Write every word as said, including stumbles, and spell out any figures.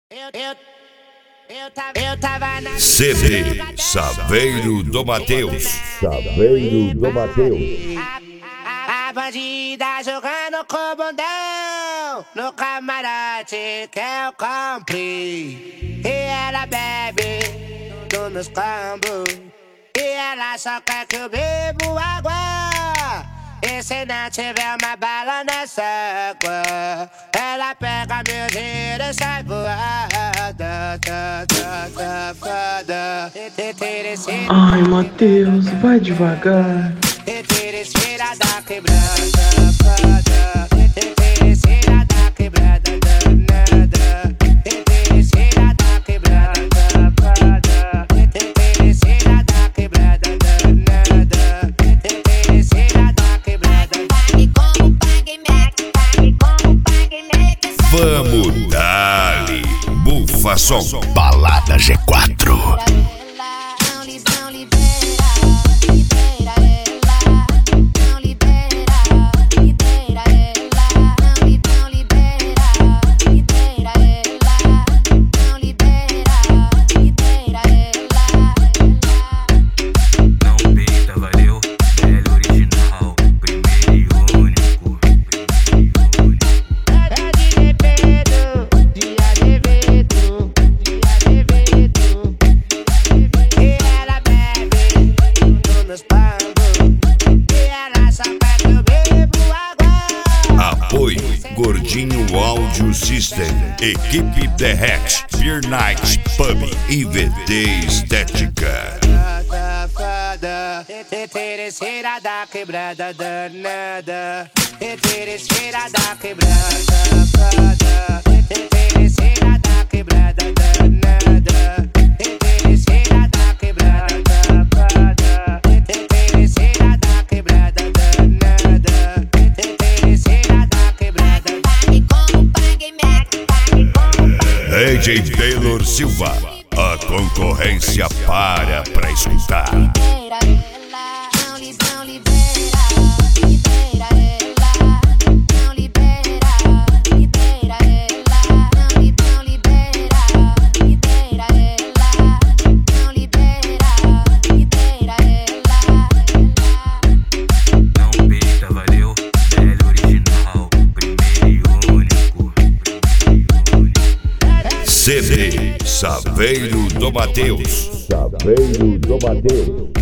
Eu, eu, eu, tava, eu tava na C D Saveiro do Mateus. Saveiro do Mateus. A, a, a bandida jogando com o bundão no camarote que eu comprei. E ela bebe tudo nos combos. E ela só quer que eu bebo água. E se não tiver uma bala na água, ela pega meu dinheiro e sai voada. Ai, Mateus, vai devagar. Interesseira da quebrada, foda. Interesseira da quebrada, danada. Interesseira da quebrada, foda. Interesseira da quebrada, danada. Interesseira da quebrada. Pague como pague Mac, pague como pague Mac. Vamos dali, Bufa Som. Balada G quatro. Não libera, libera ela. Não libera, libera ela. Não libera, libera ela. Não libera, libera ela. Não peita, valeu, velho original, primeiro e único, primeiro e único. É de Pedro, de Azevedo, de Azevedo. E ela bebe tudo nos pambos. E ela só quer que eu bebo água. Apoio Gordinho Audio System, Equipe The Hat, Beer Night Pub e V D Estética. Foda, interesseira da quebrada danada. Interesseira da quebrada, foda. Interesseira da quebrada danada. Interesseira da quebrada, foda. Interesseira da quebrada danada. Interesseira da quebrada. Pague como pague Mac, pague como pague A J Taylor Silva, a concorrência para pra escutar. libera ela. Não libera, libera ela. Não libera, libera ela. Não libera, libera ela. Não libera, libera ela. Não peita, valeu, velho original, primeiro e único, primeiro e único. C D Saveiro do Mateus. Saveiro do Mateus.